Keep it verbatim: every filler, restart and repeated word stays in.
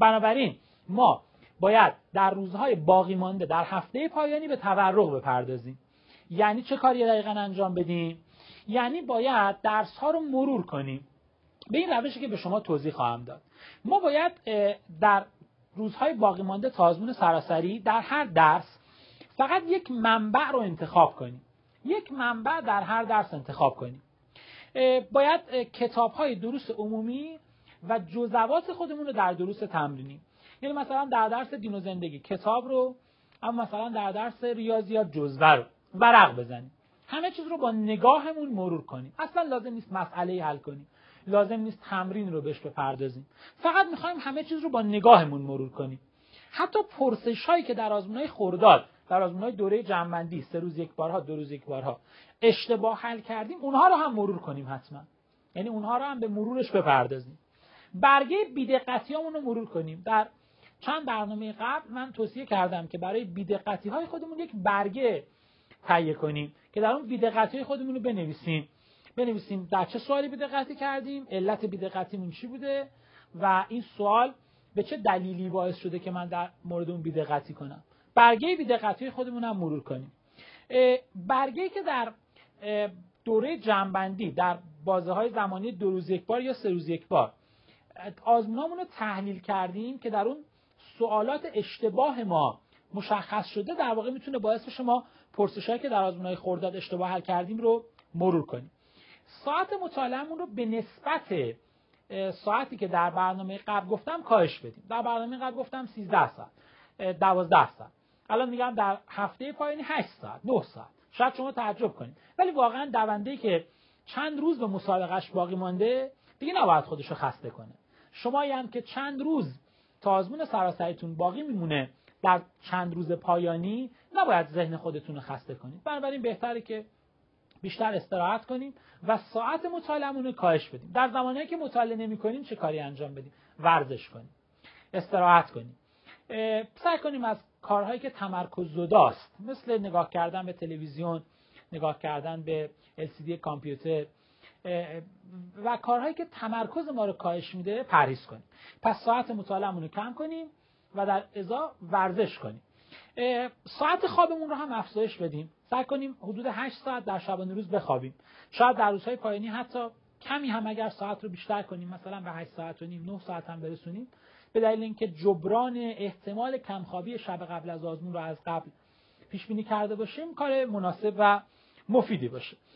بنابراین ما باید در روزهای باقی مانده در هفته پایانی به تورق بپردازیم. یعنی چه کاری دقیقاً انجام بدیم؟ یعنی باید درس ها رو مرور کنیم به این روشی که به شما توضیح خواهم داد. ما باید در روزهای باقی مانده تا آزمون سراسری در هر درس فقط یک منبع رو انتخاب کنیم. یک منبع در هر درس انتخاب کنیم. باید کتاب‌های دروس عمومی و جزوات خودمون رو در دروس تمرینی، یعنی مثلا در درس دین و زندگی کتاب رو، اما مثلا در درس ریاضیات جزوه رو ورق بزنیم. همه چیز رو با نگاهمون مرور کنیم. اصلا لازم نیست مسئله حل کنیم، لازم نیست تمرین رو بهش بپردازیم. فقط می‌خوایم همه چیز رو با نگاهمون مرور کنیم. حتی پرسش‌هایی که در آزمون‌های خرداد، در آزمون‌های دوره جمع‌بندی سه روز یک بارها، دو روز یک بارها اشتباه حل کردیم، اونها رو هم مرور کنیم حتما. یعنی اونها رو هم به مرورش بپردازیم. برگه بی‌دقتیامون رو مرور کنیم. در چند برنامه قبل من توصیه کردم که برای بی‌دقتی‌های خودمون یک برگه تهیه کنیم که در اون بی‌دقتی‌های خودمون رو بنویسیم. بنویسیم در چه سوالی بی‌دقتی کردیم، علت بی‌دقتیمون چی بوده و این سوال به چه دلیلی باعث شده که من در مورد اون بی‌دقتی کنم. برگه بی‌دقتی خودمون هم مرور کنیم. برگه‌ای که در دوره جمع‌بندی در بازه‌های زمانی دو روز یک بار یا سه روز یک بار آزمونامون رو تحلیل کردیم که در اون سوالات اشتباه ما مشخص شده، در واقع میتونه باعث بشه ما پرسشایی که در آزمون‌های خرداد اشتباه حل کردیم رو مرور کنیم. ساعت مطالعه‌مون رو به نسبت ساعتی که در برنامه قبل گفتم کاهش بدیم. در برنامه قبل گفتم سیزده ساعت، دوازده ساعت. الان میگم در هفته پایانی هشت ساعت، نه ساعت. شاید شما تعجب کنید، ولی واقعا دونده‌ای که چند روز به مسابقهش باقی مانده دیگه نباید خودش رو خسته کنه. شمایی هم که چند روز تا آزمون سراسریتون باقی میمونه در چند روز پایانی، نباید ذهن خودتون رو خسته کنید. بنابراین بهتره که بیشتر استراحت کنیم و ساعت مطالعه‌مون رو کاهش بدیم. در زمانی که مطالعه نمی‌کنیم چه کاری انجام بدیم؟ ورزش کنیم، استراحت کنیم. سعی کنیم از کارهایی که تمرکز زداست، مثل نگاه کردن به تلویزیون، نگاه کردن به ال سی دی کامپیوتر و کارهایی که تمرکز ما رو کاهش میده پرهیز کنیم. پس ساعت مطالعه‌مون رو کم کنیم و در ازا ورزش کنیم. ساعت خوابمون رو هم افزایش بدیم. سعی کنیم حدود هشت ساعت در شبانه روز بخوابیم. شاید در روزهای پایانی حتی کمی هم اگر ساعت رو بیشتر کنیم، مثلا به هشت ساعت و نیم، نه ساعت هم برسونیم، به دلیل اینکه جبران احتمال کمخوابی شب قبل از آزمون رو از قبل پیش بینی کرده باشیم، کار مناسب و مفیدی باشه.